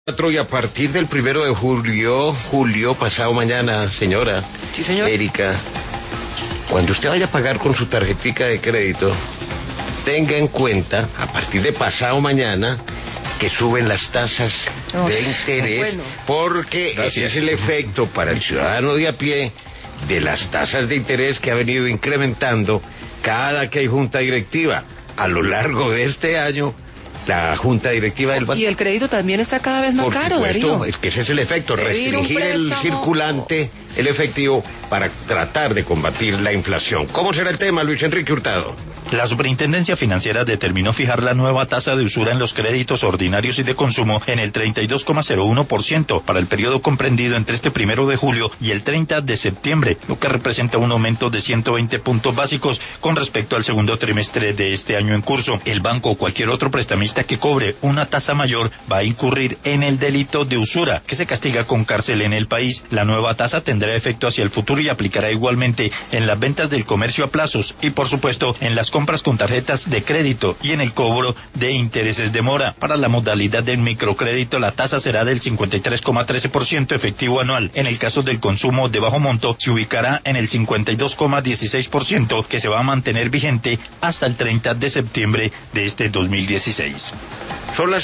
Y a partir del 1 de julio pasado mañana, señora. Sí, señor. Erika, cuando usted vaya a pagar con su tarjetica de crédito, tenga en cuenta, a partir de pasado mañana, que suben las tasas de interés, porque ese es el efecto para el ciudadano de a pie de las tasas de interés que ha venido incrementando cada que hay junta directiva. A lo largo de este año, la junta directiva del banco. Y el crédito también está cada vez más caro, Darío. Es que ese es el efecto, restringir el circulante, el efectivo, para tratar de combatir la inflación. ¿Cómo será el tema, Luis Enrique Hurtado? La Superintendencia Financiera determinó fijar la nueva tasa de usura en los créditos ordinarios y de consumo en el 32,01% para el periodo comprendido entre este 1 de julio y el 30 de septiembre, lo que representa un aumento de 120 puntos básicos con respecto al segundo trimestre de este año en curso. El banco o cualquier otro prestamista que cobre una tasa mayor va a incurrir en el delito de usura, que se castiga con cárcel en el país. La nueva tasa tendrá efecto hacia el futuro y aplicará igualmente en las ventas del comercio a plazos y, por supuesto, en las compras con tarjetas de crédito y en el cobro de intereses de mora. Para la modalidad del microcrédito, la tasa será del 53,13% efectivo anual. En el caso del consumo de bajo monto, se ubicará en el 52,16%, que se va a mantener vigente hasta el 30 de septiembre de este 2016. Son las